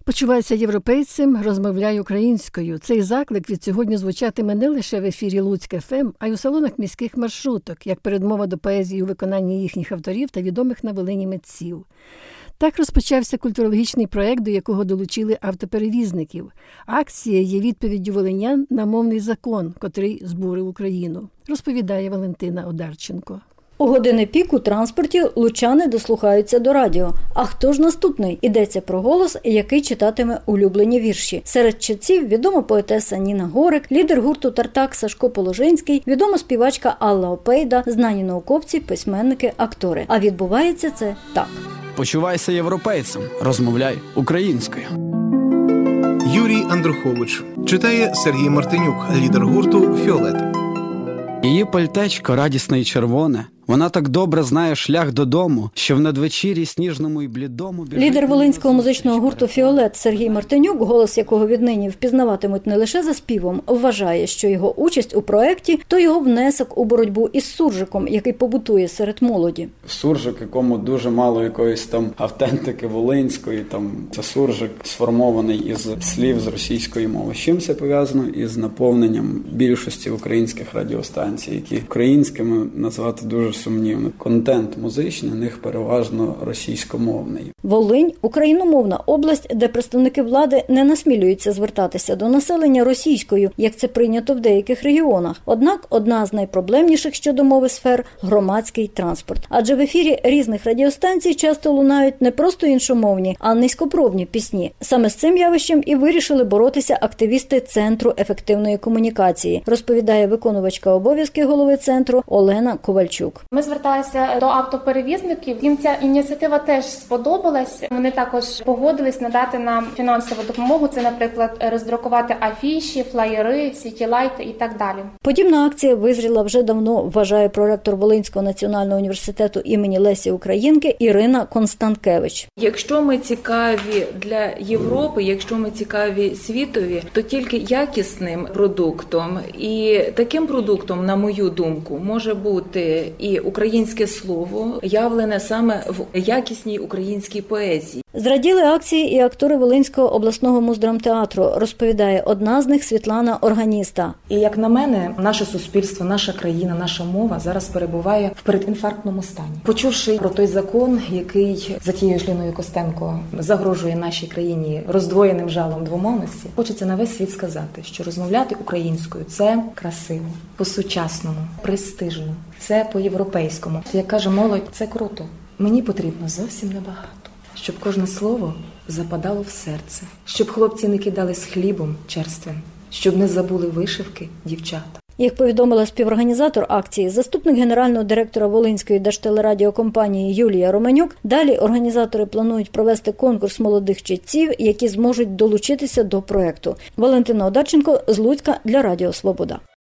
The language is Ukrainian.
Почувайся європейцем, розмовляй українською. Цей заклик від сьогодні звучатиме не лише в ефірі Луцьк ФМ, а й у салонах міських маршруток, як передмова до поезії у виконанні їхніх авторів та відомих на Волині митців. Так розпочався культурологічний проєкт, до якого долучили автоперевізників. Акція є відповіддю волинян на мовний закон, котрий збурив Україну, розповідає Валентина Одарченко. У години пік у транспорті лучани дослухаються до радіо. А хто ж наступний? Йдеться про голос, який читатиме улюблені вірші. Серед читців відома поетеса Ніна Горик, лідер гурту «Тартак» Сашко Положинський, відома співачка Алла Опейда, знані науковці, письменники, актори. А відбувається це так. Почувайся європейцем, розмовляй українською. Юрій Андрухович. Читає Сергій Мартинюк, лідер гурту «Фіолет». Її пальтечко радісне й червоне. Вона так добре знає шлях додому, що в надвечір'ї сніжному й блідому... Лідер волинського музичного гурту «Фіолет» Сергій Мартинюк, голос якого віднині впізнаватимуть не лише за співом, вважає, що його участь у проєкті – то його внесок у боротьбу із суржиком, який побутує серед молоді. Суржик, якому дуже мало якоїсь там автентики волинської, це суржик сформований із слів з російської мови. З чим це пов'язано? Із наповненням більшості українських радіостанцій, які українськими назвати дуже сумнівно. Контент музичний, у них переважно російськомовний. Волинь – україномовна область, де представники влади не насмілюються звертатися до населення російською, як це прийнято в деяких регіонах. Однак одна з найпроблемніших щодо мови сфер – громадський транспорт. Адже в ефірі різних радіостанцій часто лунають не просто іншомовні, а низькопробні пісні. Саме з цим явищем і вирішили боротися активісти Центру ефективної комунікації, розповідає виконувачка обов'язків голови центру Олена Ковальчук. Ми зверталися до автоперевізників, їм ця ініціатива теж сподобалась. Вони також погодились надати нам фінансову допомогу, це, наприклад, роздрукувати афіші, флаєри, сітілайти і так далі. Подібна акція визріла вже давно, вважає проректор Волинського національного університету імені Лесі Українки Ірина Констанкевич. Якщо ми цікаві для Європи, якщо ми цікаві світові, то тільки якісним продуктом. І таким продуктом, на мою думку, може бути і українське слово, явлене саме в якісній українській поезії. Зраділи акції і актори Волинського обласного муздрамтеатру, розповідає одна з них Світлана Органіста. І як на мене, наше суспільство, наша країна, наша мова зараз перебуває в передінфарктному стані. Почувши про той закон, який за тією ж Ліною Костенко загрожує нашій країні роздвоєним жалом двомовності, хочеться на весь світ сказати, що розмовляти українською – це красиво, по-сучасному, престижно, це по-європейському. Як каже молодь, це круто. Мені потрібно зовсім небагато. Щоб кожне слово западало в серце, щоб хлопці не кидались хлібом черствим, щоб не забули вишивки дівчата. Як повідомила співорганізатор акції, заступник генерального директора Волинської держтелерадіокомпанії Юлія Романюк, далі організатори планують провести конкурс молодих читців, які зможуть долучитися до проєкту. Валентина Одарченко з Луцька для Радіо Свобода.